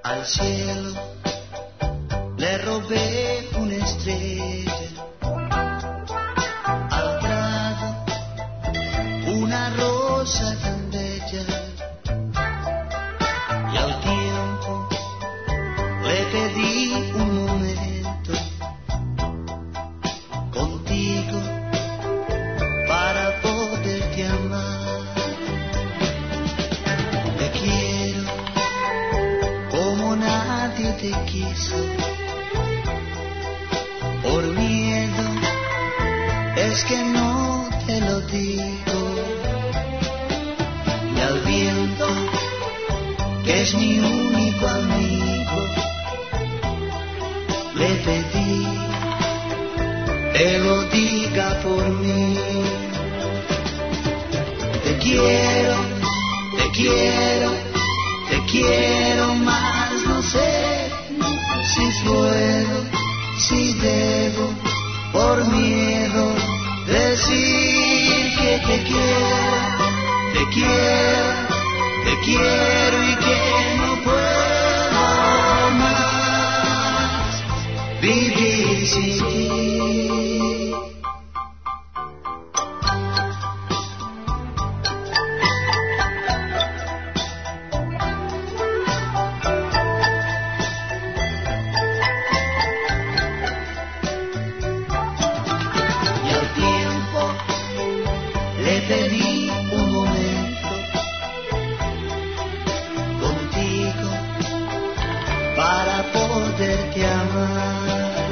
Al cielo le robé una estrella, al prado una rosa tan bella, y al tiempo le pedí un momento contigo para poderte amar. Te quiero como nadie te quiso, por miedo es que no te lo digo, y al viento que es mi único amigo le pedí te lo diga por mí. Te quiero, te quiero, te quiero más, no sé si puedo, si debo, por miedo decir que te quiero, te quiero, te quiero y que no puedo más vivir sin ti. Le pedí un momento contigo para poderte amar.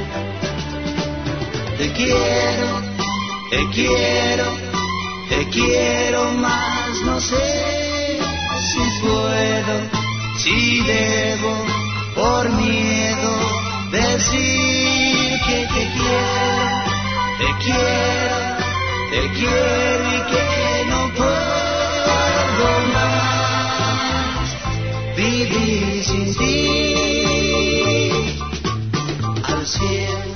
Te quiero, te quiero, te quiero más, no sé si puedo, si debo, por miedo decir que te quiero, te quiero. Te quiero y que no puedo más vivir sin ti. Al cielo